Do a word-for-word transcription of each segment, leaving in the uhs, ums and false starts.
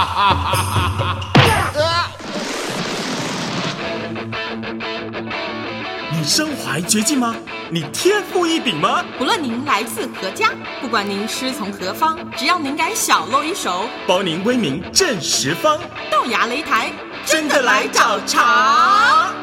你身怀绝技吗？你天赋异禀吗？ 不论您来自何家，不管您师从何方，只要您敢小露一手， 包您威名震十方。 豆芽擂台， 真的来找茬！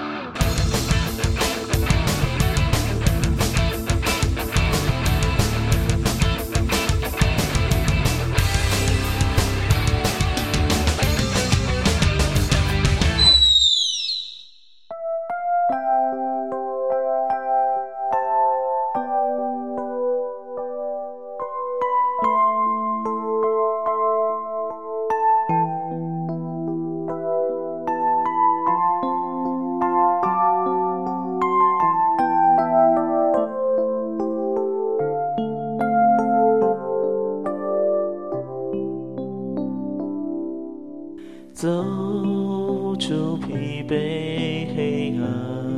走出疲惫黑暗，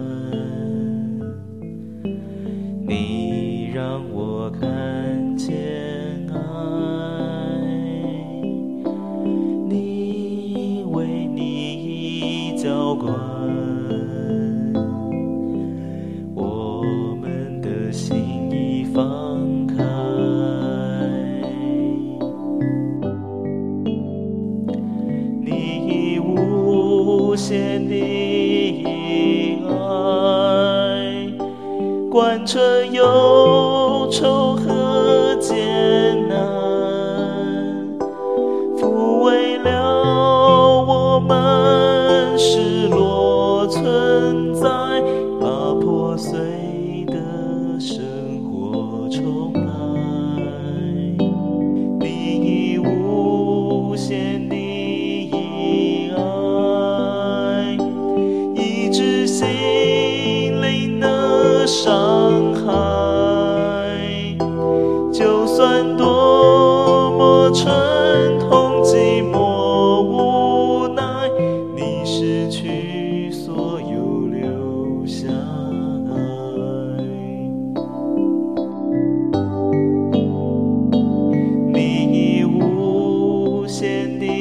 你让我看见爱，你为你浇灌我们的心已放开，无限的爱，贯彻忧愁和艰难，抚慰了我们失落存在，把破碎的生活重来。你无限的伤害，就算多么沉痛寂寞无奈，你失去所有留下爱。你无限的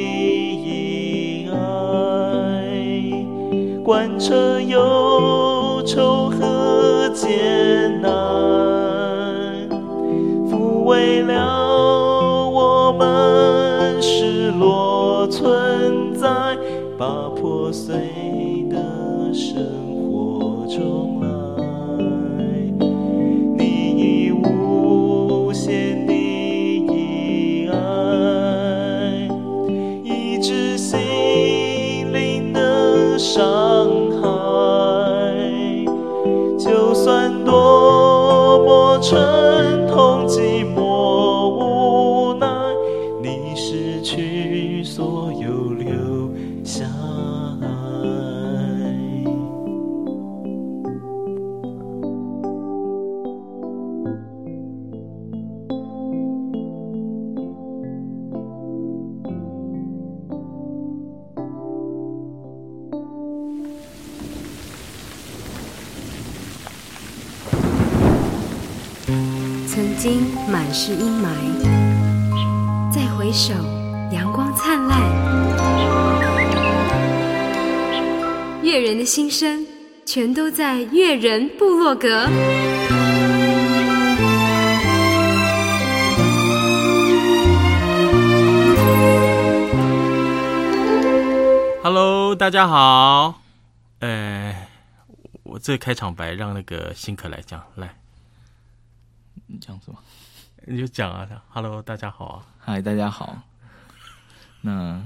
爱，贯彻忧愁和艰难，抚慰了我们失落存在，把破碎的生活重来。你无限的爱，医治心灵的伤害，就算多么沉痛寂寞无奈，你失去所有留下爱。 曾经满是阴霾，再回首，阳光灿烂。悦人的心声，全都在悦人部落格。 Hello， 大家好。呃，我这开场白让那个新可来讲，来。 你讲什么？ 你就讲啊 ，Hello， 大家好啊， 嗨，大家好。那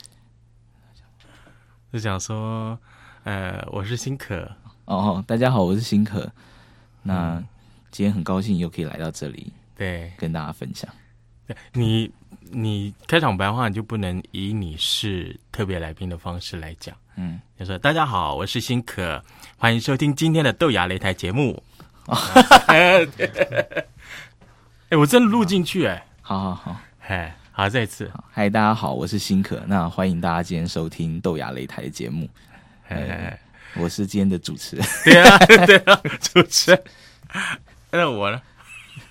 就讲说，呃，我是新可。 哦，大家好，我是新可。那、嗯、今天很高兴又可以来到这里， 对， 跟大家分享。 对你，你开场白的话，你就不能以你是特别来宾的方式来讲。嗯，就说大家好，我是新可，欢迎收听今天的豆芽擂台节目。哎、欸，我真的录进去哎、欸！ 好好好， 哎，好，再一次， 嗨，大家好，我是新可，那欢迎大家今天收听豆芽擂台的节目。哎，我是今天的主持人。 对啊，对啊，主持人。那我呢？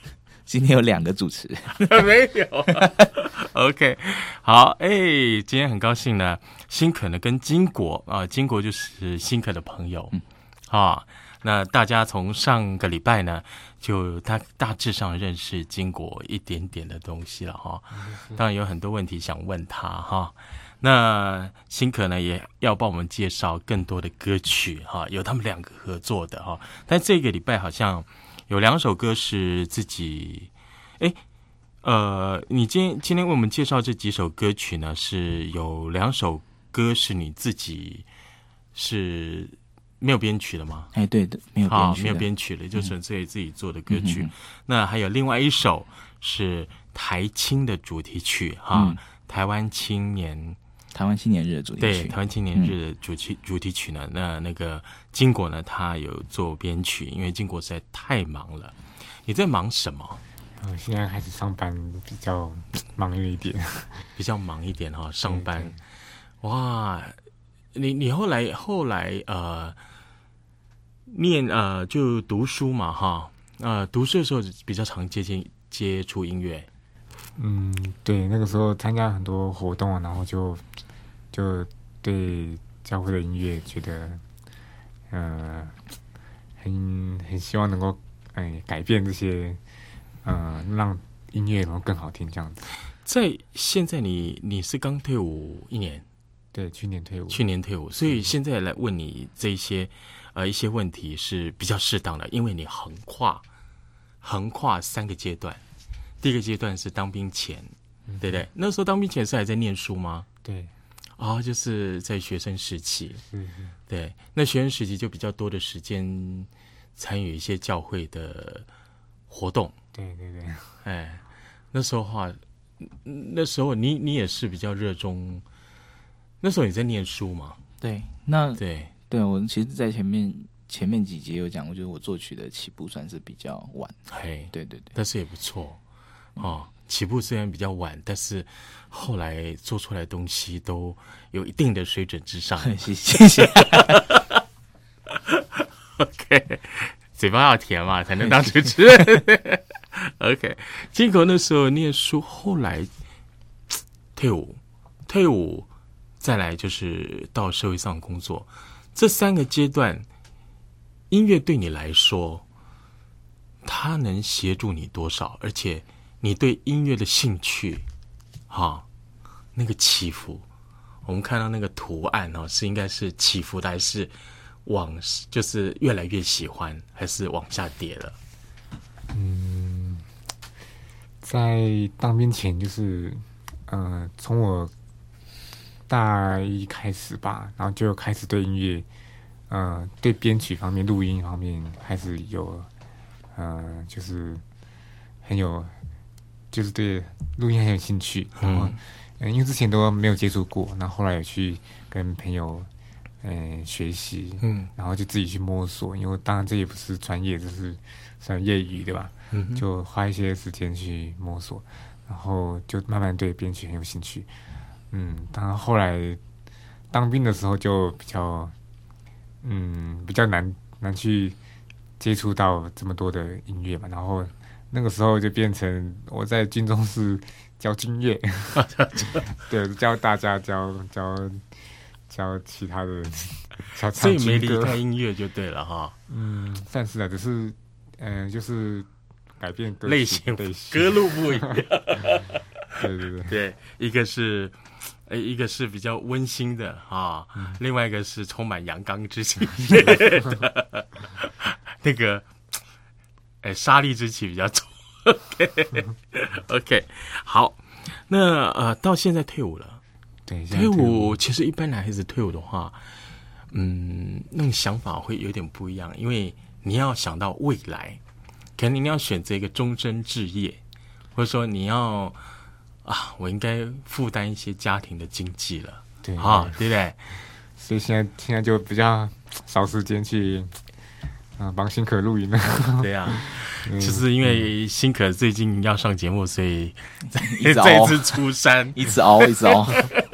今天有两个主持没有、啊、OK 好，哎、欸，今天很高兴呢，新可呢跟金国啊，金国就是新可的朋友、嗯、啊，那大家从上个礼拜呢就大大致上认识金国一点点的东西了哈，当然有很多问题想问他哈，那新可呢也要帮我们介绍更多的歌曲哈，有他们两个合作的哈，但这个礼拜好像有两首歌是自己，哎，呃，你今天今天为我们介绍这几首歌曲呢，是有两首歌是你自己是没有编曲的吗？ 哎，对的，没有编曲的， 没有编曲的，就是自己自己做的歌曲。嗯、那还有另外一首是台青的主题曲哈、嗯，台湾青年。 台湾青年日的主题曲， 对，台湾青年日的主题、嗯、主题曲呢，那那个金国呢，他有做编曲，因为金国实在太忙了。你在忙什么？ 我现在开始上班，比较忙一点， 比较忙一点哈、哦，上班。哇，你你后来后来呃，念呃就读书嘛哈，呃读书的时候比较常接近接触音乐。 嗯，对，那个时候参加很多活动，然后就就对教会的音乐觉得，呃，很很希望能够哎改变这些，呃，让音乐能够更好听这样子。 在现在你你是刚退伍一年， 对，去年退伍， 去年退伍，所以现在来问你这一些呃一些问题是比较适当的，因为你横跨横跨三个阶段。第一个阶段是当兵前，嗯、对不对？那时候当兵前是还在念书吗？ 对， 哦，就是在学生时期， 嗯， 对。那学生时期就比较多的时间参与一些教会的活动， 对对对。 哎，那时候的话，那时候你你也是比较热衷，那时候你在念书嘛？ 对，那对对，我其实，在前面前面几节有讲过，就是我作曲的起步算是比较晚， 嘿， 对对对， 但是也不错。哦，起步虽然比较晚，但是后来做出来的东西都有一定的水准之上。 谢谢谢。 OK， 嘴巴要甜嘛，才能当主持人。OK， 金国那时候念书，后来退伍，退伍再来就是到社会上工作，这三个阶段，音乐对你来说，它能协助你多少？而且你对音乐的兴趣，哈、哦，那个起伏，我们看到那个图案哦，是应该是起伏的，还是往就是越来越喜欢，还是往下跌了？ 嗯，在当兵前就是，呃，从我大一开始吧，然后就开始对音乐，呃，对编曲方面、录音方面开始有，呃，就是很有。就是对录音很有兴趣，然后，嗯，因为之前都没有接触过，然后后来有去跟朋友，嗯、呃，学习，嗯，然后就自己去摸索，因为当然这也不是专业，这是算业余对吧？嗯，就花一些时间去摸索，然后就慢慢对编曲很有兴趣，嗯，当然后来当兵的时候就比较，嗯，比较难难去接触到这么多的音乐嘛，然后。那个时候就变成我在军中是教军乐，对，教大家教教教其他的人，教唱军歌，所以没离开音乐就对了哈。 嗯，算是的，只是嗯、呃，就是改变歌类型，歌路不一样。 对对对对，一个是呃，一个是比较温馨的啊、嗯，另外一个是充满阳刚之气的，那个。哎，杀力之气比较重。OK， OK， 好，那呃，到现在退伍了， 对， 退伍其实一般男孩子退伍的话，嗯，那种想法会有点不一样，因为你要想到未来，可能你要选择一个终身志业，或者说你要啊，我应该负担一些家庭的经济了， 对啊，对不对？ 所以现在现在就比较少时间去。啊，帮新可录音了。 对呀、啊，就是因为新可最近要上节目，所以再次出山， 一直熬，一直熬。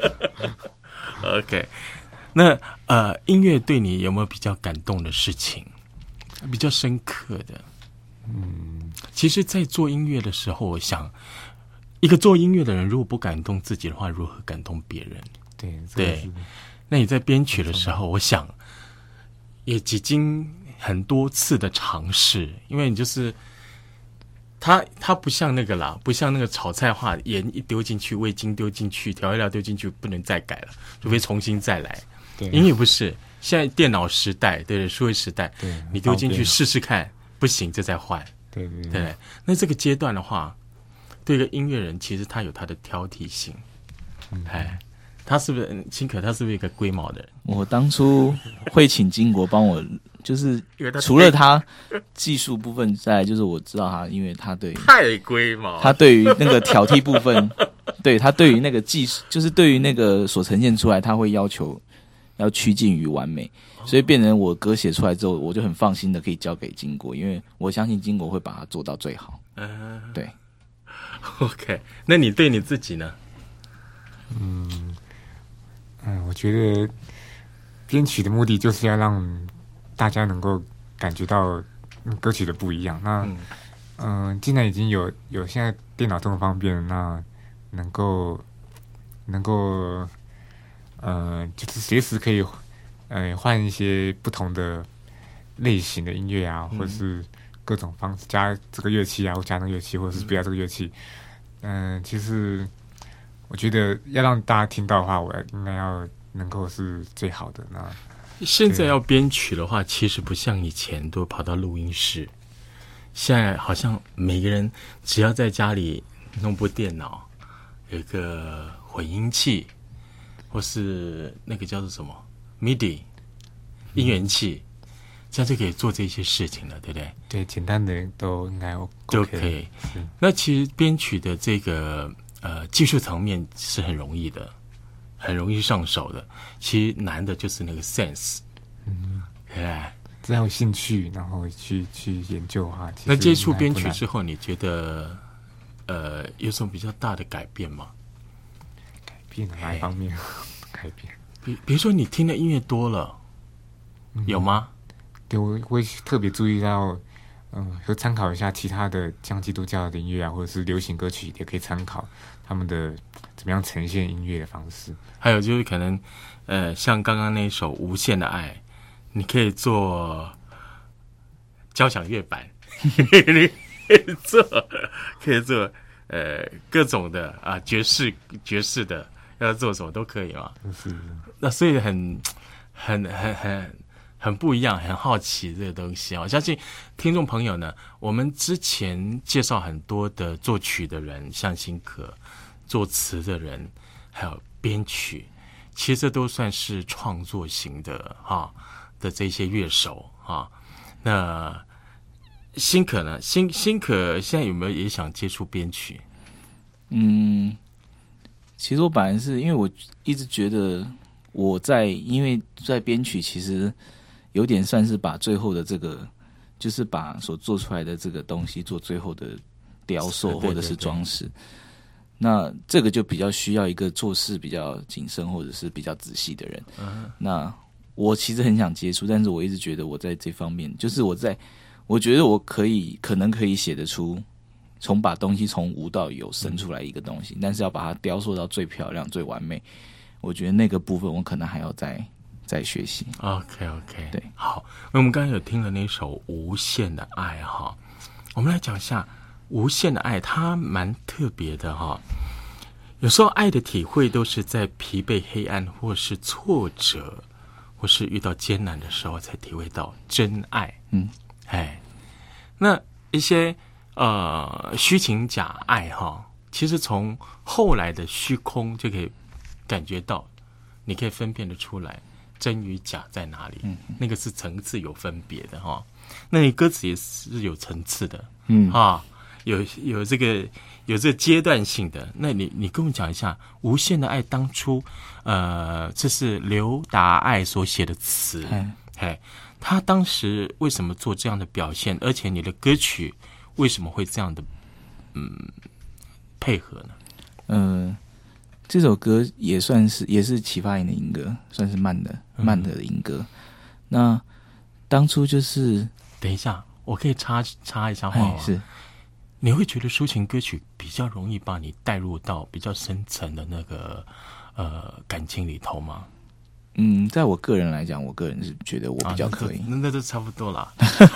OK， 那呃，音乐对你有没有比较感动的事情，比较深刻的？ 嗯， 其实在做音乐的时候，我想一个做音乐的人如果不感动自己的话，如何感动别人？ 对对，那你在编曲的时候，我想也几经很多次的尝试，因为你就是它它不像那个啦，不像那个炒菜话，盐一丢进去，味精丢进去，调味料丢进去，不能再改了，除非重新再来。 对， 音乐不是，现在电脑时代，对对，数位时代， 对， 你丢进去试试看，不行就再换。 对对 对, 对，那这个阶段的话，对一个音乐人，其实他有他的挑剔性。嗯，哎，他是不是辛可？他是不是一个龟毛的人？ 我当初会请金国帮我，就是除了他技术部分，再来就是我知道他，因为他对太龟毛， 他对于那个挑剔部分，对他对于那个技术，就是对于那个所呈现出来，他会要求要趋近于完美。所以变成我歌写出来之后，我就很放心的可以交给金国，因为我相信金国会把它做到最好。嗯，对。 OK， 那你对你自己呢？ 嗯嗯，我觉得编曲的目的就是要让大家能够感觉到歌曲的不一样。那嗯、呃，既然已经有有现在电脑这么方便，那能够能够呃，就是随时可以。呃，换一些不同的类型的音乐啊，或者是各种方式加这个乐器啊，或加那个乐器，或者是不要这个乐器。嗯、呃，其实我觉得要让大家听到的话，我应该要能够是最好的。那现在要编曲的话，其实不像以前都跑到录音室，现在好像每个人只要在家里弄部电脑，有一个混音器，或是那个叫做什么？M I D I 音源器，这样就可以做这些事情了，对不对？ 对，简单的都应该 OK 都可以。那其实编曲的这个呃技术层面是很容易的，很容易上手的。其实难的就是那个 sense， 嗯，对， 只要有兴趣，然后去去研究的话， 那接触编曲之后，你觉得呃有什么比较大的改变吗？ 改变哪一方面？改变？ 比比如说你听的音乐多了，嗯、有吗？ 对，我会特别注意到，嗯，会参考一下其他的像基督教的音乐啊，或者是流行歌曲，也可以参考他们的怎么样呈现音乐的方式。还有就是可能，呃，像刚刚那一首《无限的爱》，你可以做交响乐版，你可以做，可以做呃各种的啊爵士爵士的。要做什么都可以嘛，是，那所以很、很、很、很、很不一样，很好奇这个东西啊！我相信听众朋友呢，我们之前介绍很多的作曲的人，像辛可，作词的人，还有编曲，其实这都算是创作型的哈、啊、的这些乐手啊。那辛可呢？辛辛可现在有没有也想接触编曲？ 嗯。其实我本来是因为我一直觉得我在因为在编曲其实有点算是把最后的这个就是把所做出来的这个东西做最后的雕塑或者是装饰，那这个就比较需要一个做事比较谨慎或者是比较仔细的人。嗯、那我其实很想接触，但是我一直觉得我在这方面就是我在我觉得我可以可能可以写得出。从把东西从无到有生出来一个东西，但是要把它雕塑到最漂亮、最完美，我觉得那个部分我可能还要再再学习。 OK OK， 对， 好，那我们刚才有听了那首《无限的爱》哈，我们来讲一下《无限的爱》，它蛮特别的哈。有时候爱的体会都是在疲惫、黑暗，或是挫折，或是遇到艰难的时候，才体会到真爱。嗯，哎，那一些。呃，虚情假爱哈，其实从后来的虚空就可以感觉到，你可以分辨得出来真与假在哪里。嗯，那个是层次有分别的哈。那你歌词也是有层次的，嗯啊，有有这个有这个阶段性的。那你你跟我讲一下，《无限的爱》当初，呃，这是刘达爱所写的词，哎、嗯，他当时为什么做这样的表现？而且你的歌曲。为什么会这样的嗯配合呢？嗯、呃， 这首歌也算是也是启发营的营歌，算是慢的慢的营歌。嗯、那当初就是等一下， 我可以插插一下话吗？ 是， 你会觉得抒情歌曲比较容易把你带入到比较深层的那个呃感情里头吗？ 嗯，在我个人来讲，我个人是觉得我比较可以。 啊、那那就差不多啦。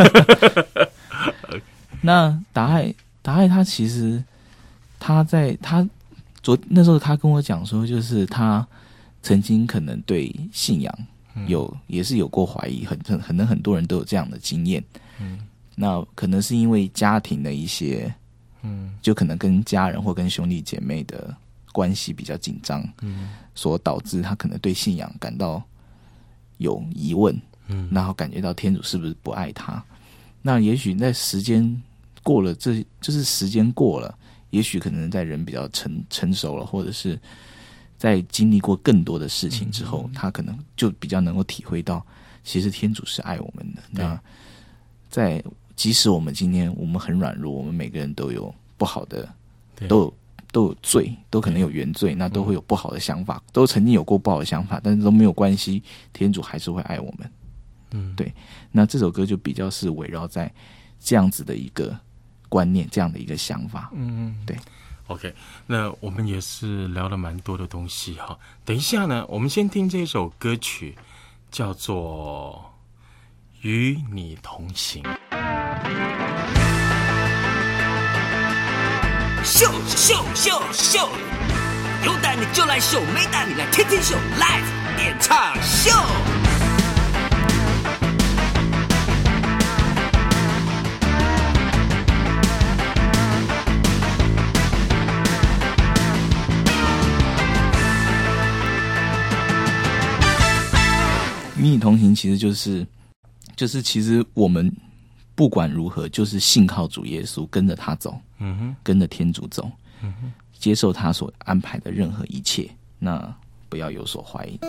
那达爱，达爱他其实他在他昨那时候他跟我讲说，就是他曾经可能对信仰有、嗯、也是有过怀疑，很可能很多人都有这样的经验。嗯，那可能是因为家庭的一些，嗯，就可能跟家人或跟兄弟姐妹的关系比较紧张，嗯，所导致他可能对信仰感到有疑问，嗯，然后感觉到天主是不是不爱他？那也许在时间过了，这就是时间过了，也许可能在人比较成成熟了，或者是在经历过更多的事情之后，嗯、他可能就比较能够体会到，其实天主是爱我们的。那在即使我们今天我们很软弱，我们每个人都有不好的，都有。都有罪，都可能有原罪，那都会有不好的想法，都曾经有过不好的想法，但是都没有关系，天主还是会爱我们。嗯，对。那这首歌就比较是围绕在这样子的一个观念，这样的一个想法。嗯，对。 OK， 那我们也是聊了蛮多的东西哈。等一下呢，我们先听这首歌曲，叫做《与你同行》。 秀秀秀秀，有胆你就来秀，没胆你来天天秀 ，Live 演唱秀。 与你同行，其实就是，就是其实我们。不管如何，就是信靠主耶稣，跟着他走，嗯哼，跟着天主走，嗯哼，接受他所安排的任何一切，那不要有所怀疑。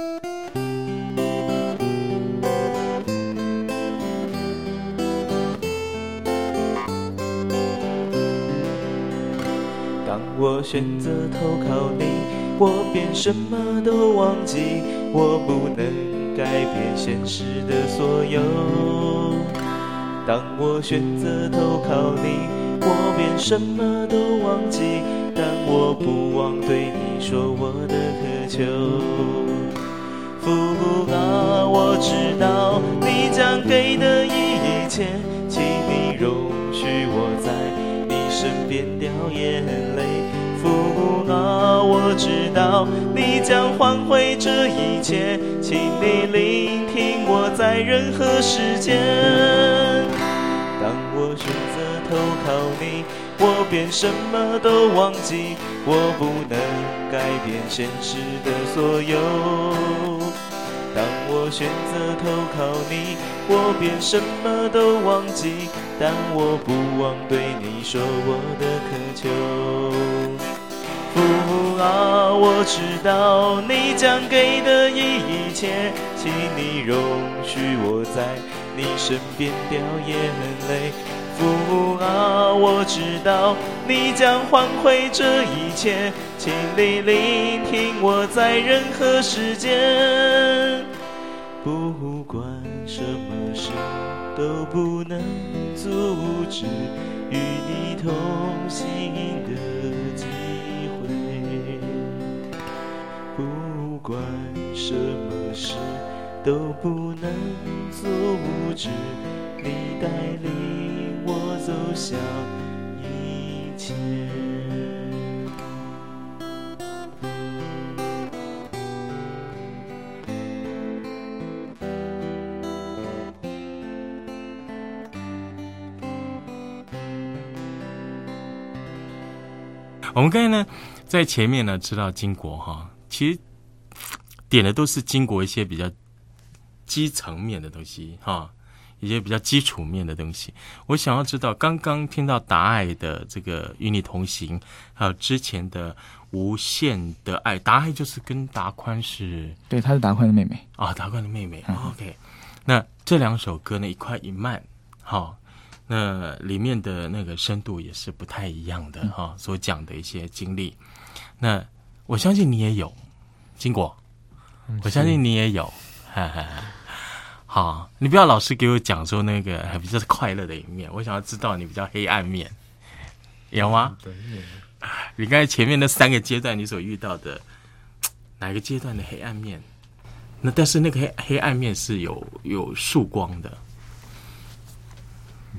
当我选择投靠你，我便什么都忘记，我不能改变现实的所有。当我选择投靠你，我便什么都忘记，但我不忘对你说我的渴求。父啊，我知道你将给的一切，请你容许我在你身边掉眼泪。父啊，我知道你将还回这一切，请你聆听我在任何时间。当我选择投靠你，我便什么都忘记，我不能改变现实的所有。当我选择投靠你，我便什么都忘记，但我不忘对你说我的渴求。父啊，我知道你将给的一切，请你容许我在你身边掉眼泪。父啊，我知道你将还回这一切，请你聆听我在任何时间。不管什么事都不能阻止与你同行的机会，不管什么事都不能阻止你带领我走向一切。 我们刚才呢，在前面呢知道经国哈，其实点的都是经国一些比较基层面的东西哈，一些比较基础面的东西。我想要知道，刚刚听到达爱的这个与你同行，还有之前的无限的爱，达爱就是跟达宽是， 对，她是达宽的妹妹啊，达宽的妹妹。嗯、OK， 那这两首歌呢，一快一慢，好。那里面的那个深度也是不太一样的哈、嗯，所讲的一些经历。那我相信你也有，经过，我相信你也有，哈哈哈。 好，你不要老是给我讲说那个还比较快乐的一面，我想要知道你比较黑暗面，有吗？ 对， 你刚才前面那三个阶段你所遇到的哪个阶段的黑暗面？那但是那个黑黑暗面是有有曙光的。 嗯，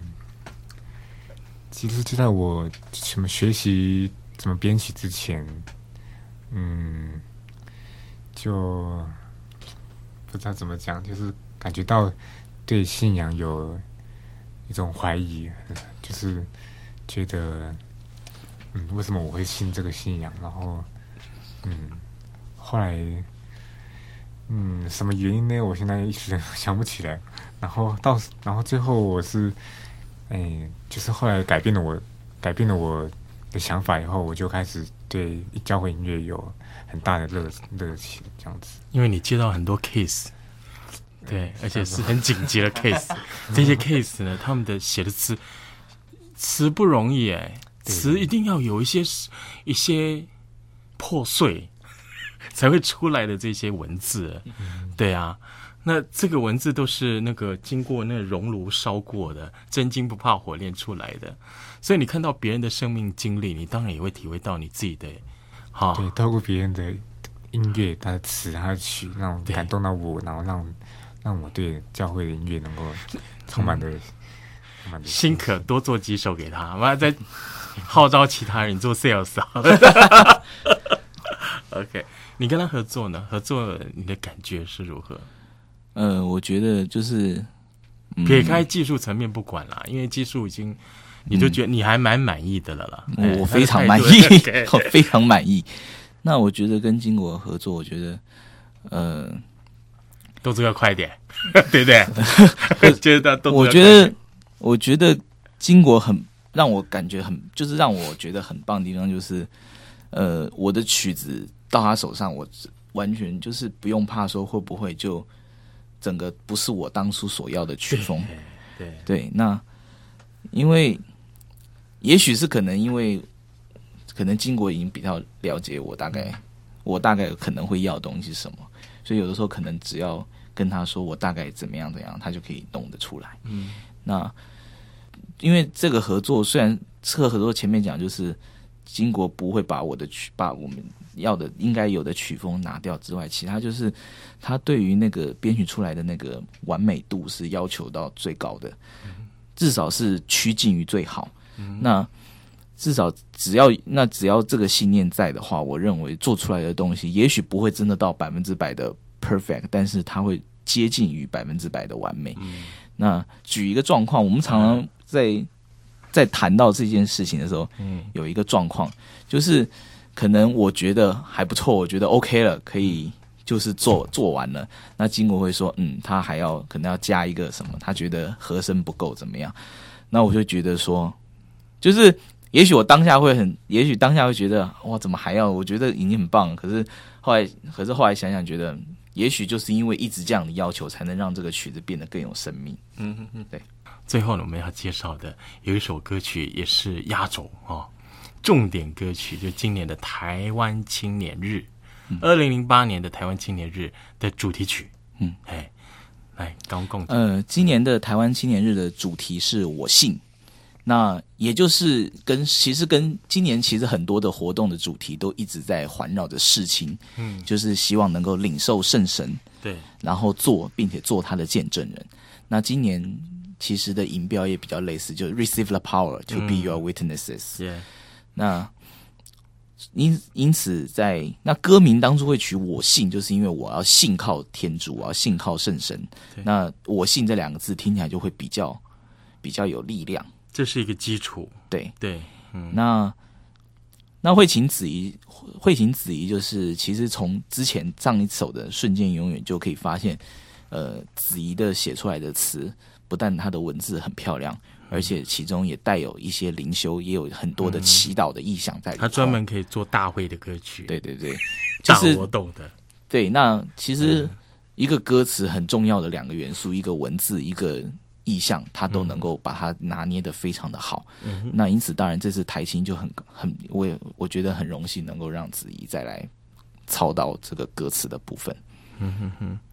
其实就在我什么学习怎么编曲之前，嗯，就不知道怎么讲，就是感觉到对信仰有一种怀疑，就是觉得，嗯，为什么我会信这个信仰？然后，嗯，后来。嗯，什么原因呢？我现在一时想不起来。然后到，然后最后我是，哎，就是后来改变了我，改变了我的想法以后，我就开始对教会音乐有很大的热热情，这样子。 因为你接到很多 case， 对，而且是很紧急的 case。这些 case 呢，他们的写的词词不容易哎，词一定要有一些一些破碎。才会出来的这些文字，对啊，那这个文字都是那个经过那个熔炉烧过的，真金不怕火炼出来的，所以你看到别人的生命经历，你当然也会体会到你自己的，哈、哦， 对，透过别人的音乐、他的词、他的曲，让感动到我，然后让让我对教会的音乐能够充满的、嗯、充满的心可多做几首给他，完了再号召其他人做 sales 啊。OK。你跟他合作呢？合作你的感觉是如何？ 呃，我觉得就是、嗯、 撇开技术层面不管啦，因为技术已经，你就觉得你还蛮满意的了啦。 嗯哎、我非常满意，我非常满意。那我觉得跟金国合作，我觉得呃， 动作要快一点，对不对？我觉得动作我觉得，我觉得金国很让我感觉很，就是让我觉得很棒的地方，就是呃，我的曲子。到他手上，我完全就是不用怕说会不会就整个不是我当初所要的曲风。 对 对, 对，那因为也许是可能因为可能金国已经比较了解我，大概我大概可能会要的东西是什么，所以有的时候可能只要跟他说我大概怎么样怎样，他就可以弄得出来。嗯，那因为这个合作虽然这个合作前面讲就是金国不会把我的曲把我们要的应该有的曲风拿掉之外，其他就是他对于那个编曲出来的那个完美度是要求到最高的，至少是趋近于最好。那至少只要那只要这个信念在的话，我认为做出来的东西也许不会真的到百分之百的 perfect， 但是它会接近于百分之百的完美。那举一个状况，我们常常在在谈到这件事情的时候，有一个状况就是可能我觉得还不错，我觉得 OK 了，可以就是做做完了。那金国会说，嗯，他还要可能要加一个什么，他觉得和声不够怎么样？那我就觉得说，就是也许我当下会很，也许当下会觉得哇，怎么还要？我觉得已经很棒了。可是后来，可是后来想想，觉得也许就是因为一直这样的要求，才能让这个曲子变得更有生命。嗯嗯嗯，对。 最后呢，我们要介绍的有一首歌曲也是压轴哦。重点歌曲就今年的台湾青年日，二零零八年的台湾青年日的主题曲。嗯，哎，来刚共呃，今年的台湾青年日的主题是我信，那也就是跟其实跟今年其实很多的活动的主题都一直在环绕着世青，嗯，就是希望能够领受圣神， 对， 然后做并且做他的见证人。那今年其实的引标也比较类似，就 receive the power to be your witnesses。 嗯 yeah. 那因因此在那歌名当初会取我信，就是因为我要信靠天主，我要信靠圣神。那我信这两个字听起来就会比较比较有力量， 这是一个基础。 对对，嗯， 那那慧琴子怡，慧琴子怡就是其实从之前上一首的瞬间永远就可以发现，呃，子怡的写出来的词，不但她的文字很漂亮。而且其中也带有一些灵修，也有很多的祈祷的意象在里头。 他专门可以做大会的歌曲， 对对对，就是大活动的。 对，那其实一个歌词很重要的两个元素，一个文字，一个意象，他都能够把它拿捏得非常的好。嗯、那因此，当然这次台青就很很，我也我觉得很荣幸能够让子怡再来操刀这个歌词的部分。 嗯哼哼。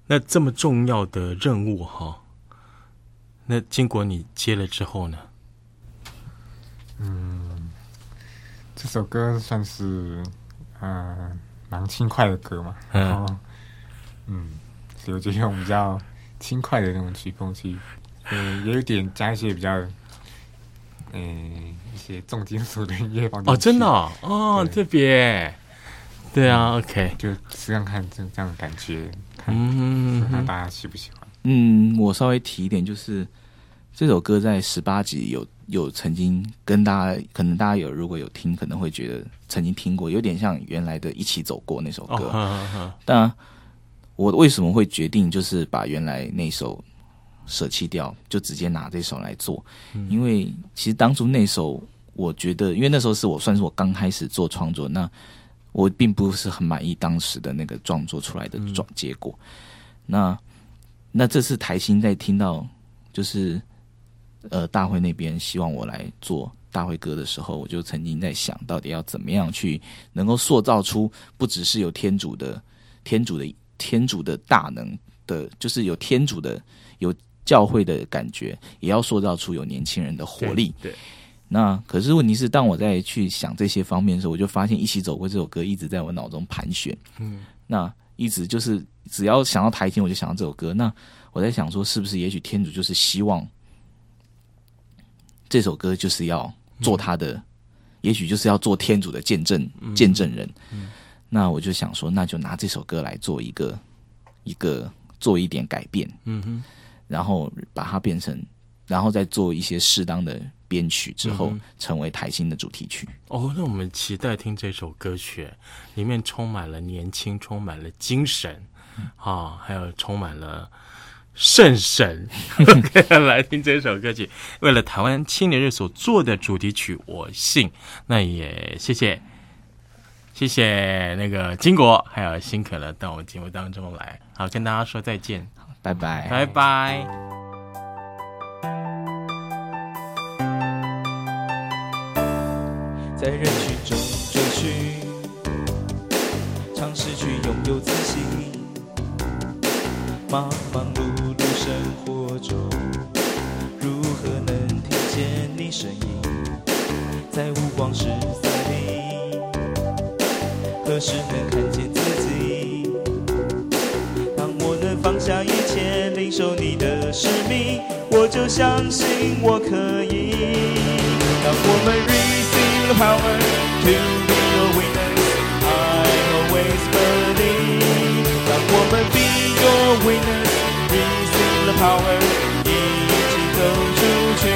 那这么重要的任务哈，那经过你接了之后呢？ 嗯，这首歌算是呃蛮轻快的歌嘛，然后嗯，所以我就用比较轻快的那种曲风去，呃，也有点加一些比较，嗯、呃，一些重金属的音乐放进去。 哦，真的哦，哦特别，对啊、嗯、，OK， 就试看看这这样的感觉，看嗯， 看大家喜不喜欢。 嗯，我稍微提一点，就是这首歌在十八集有有曾经跟大家，可能大家有如果有听，可能会觉得曾经听过，有点像原来的一起走过那首歌。哦、呵呵呵但我为什么会决定就是把原来那首舍弃掉，就直接拿这首来做？嗯、因为其实当初那首，我觉得，因为那时候是我算是我刚开始做创作，那我并不是很满意当时的那个创作出来的状结果。嗯、那那这次台新在听到就是呃大会那边希望我来做大会歌的时候，我就曾经在想到底要怎么样去能够塑造出不只是有天主的天主的天主的大能的，就是有天主的有教会的感觉，也要塑造出有年轻人的活力。 对。对那可是问题是，当我在去想这些方面的时候，我就发现《一起走过》这首歌一直在我脑中盘旋。嗯。那一直就是只要想到台前，我就想到这首歌。那我在想说，是不是也许天主就是希望这首歌就是要做他的，嗯、也许就是要做天主的见证、嗯、见证人。嗯、那我就想说，那就拿这首歌来做一个一个做一点改变，嗯哼，然后把它变成，然后再做一些适当的编曲之后，嗯、成为台新的主题曲。 哦，那我们期待听这首歌曲，里面充满了年轻，充满了精神，啊、哦，还有充满了圣神。OK， 来听这首歌曲，为了台湾青年日所做的主题曲《我信》。那也谢谢，谢谢那个金国还有新可乐到我们节目当中来，好，跟大家说再见， 拜拜， 拜拜。 在人群中追寻，尝试去拥有自信。忙忙碌碌生活中，如何能听见你声音？在无光十三里，何时能看见自己？当我能放下一切，领受你的使命，我就相信我可以。当我们 receive the power to be a witness, I always believe. 当我们 be your witness, receive the power, 一起走出去。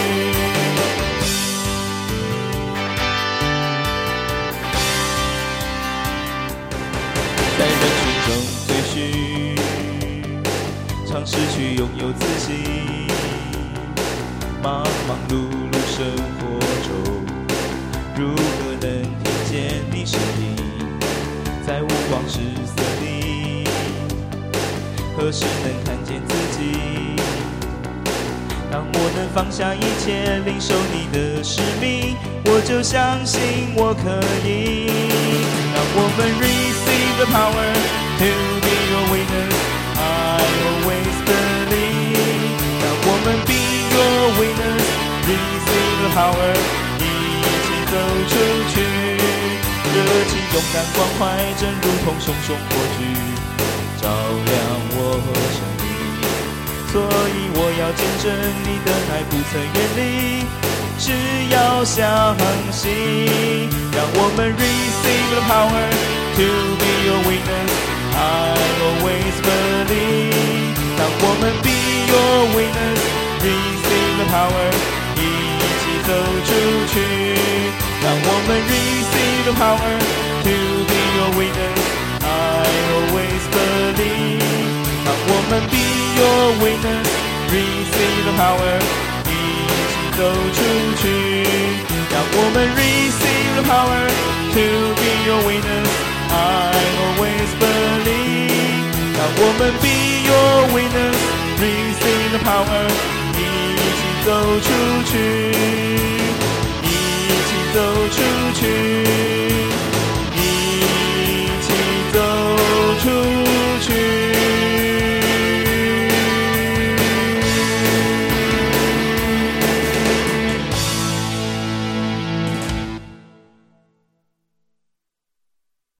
在人群中追寻，尝试去拥有自信。忙忙碌碌生活中，如何能听见你声音？在无光十色里，何时能看见自己？当我能放下一切，领受你的使命，我就相信我可以。让我们 receive the power to be your witness, I always believe. 让我们 be your witness, receive the power, 一起走出去。热情、勇敢、关怀，正如同熊熊火炬，照亮我生命。所以我要见证你的爱不曾远离，只要相信。让我们 receive the power to be your witness, I always believe. 当我们 be your witness, receive the power, 一起走出去。让我们 receive the power to be your witness, I always believe. 让我们 be your witness, receive the power, 一起走出去。让我们 receive the power to be your witness, I always believe. 让我们 be your witness, receive the power, 一起走出去，一起走出去。